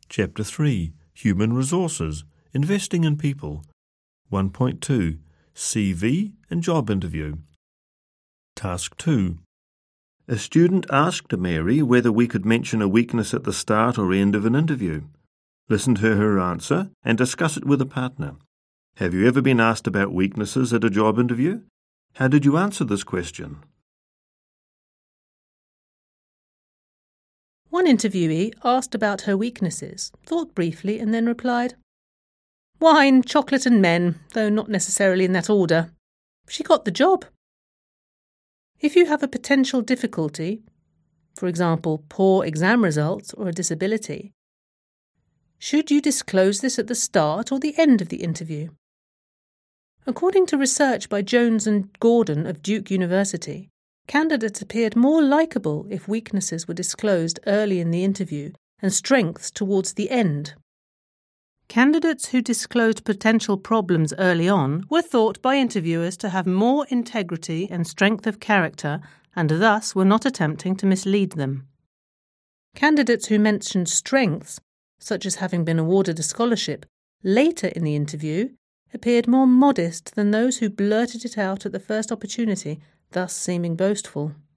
Chapter 3, Human Resources, Investing in People. 1.2, CV and Job Interview. Task 2. A student asked Mary whether we could mention a weakness at the start or end of an interview. Listen to her answer and discuss it with a partner. Have you ever been asked about weaknesses at a job interview? How did you answer this question? One interviewee asked about her weaknesses, thought briefly and then replied, "Wine, chocolate and men, though not necessarily in that order." She got the job. If you have a potential difficulty, for example, poor exam results or a disability, should you disclose this at the start or the end of the interview? According to research by Jones and Gordon of Duke University, candidates appeared more likeable if weaknesses were disclosed early in the interview and strengths towards the end. Candidates who disclosed potential problems early on were thought by interviewers to have more integrity and strength of character and thus were not attempting to mislead them. Candidates who mentioned strengths, such as having been awarded a scholarship, later in the interview appeared more modest than those who blurted it out at the first opportunity, thus seeming boastful.